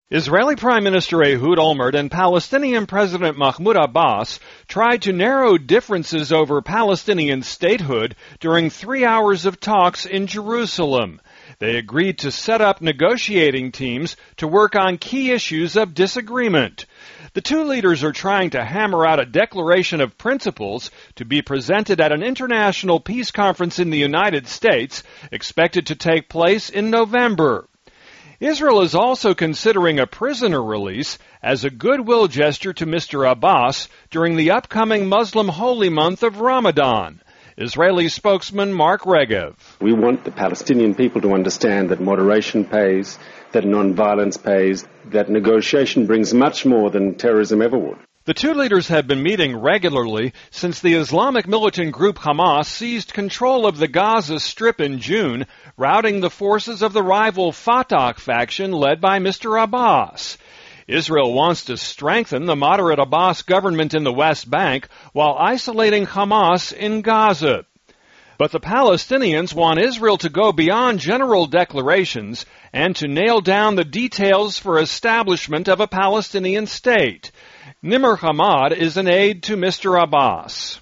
Israeli Prime Minister Ehud Olmert and Palestinian President Mahmoud Abbas tried to narrow differences over Palestinian statehood during 3 hours of talks in Jerusalem. They agreed to set up negotiating teams to work on key issues of disagreement. The two leaders are trying to hammer out a declaration of principles to be presented at an international peace conference in the United States, expected to take place in November. Israel is also considering a prisoner release as a goodwill gesture to Mr. Abbas during the upcoming Muslim holy month of Ramadan. Israeli spokesman Mark Regev. We want the Palestinian people to understand that moderation pays, that nonviolence pays, that negotiation brings much more than terrorism ever would. The two leaders have been meeting regularly since the Islamic militant group Hamas seized control of the Gaza Strip in June, routing the forces of the rival Fatah faction led by Mr. Abbas. Israel wants to strengthen the moderate Abbas government in the West Bank while isolating Hamas in Gaza. But the Palestinians want Israel to go beyond general declarations and to nail down the details for establishment of a Palestinian state. Nimr Hamad is an aide to Mr. Abbas.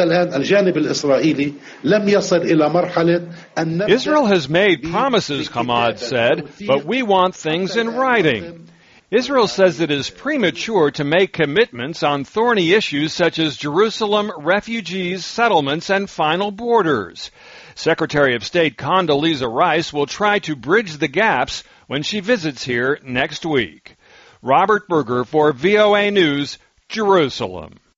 Israel has made promises, Hamad said, but we want things in writing. Israel says it is premature to make commitments on thorny issues such as Jerusalem, refugees, settlements, and final borders. Secretary of State Condoleezza Rice will try to bridge the gaps when she visits here next week. Robert Berger for VOA News, Jerusalem.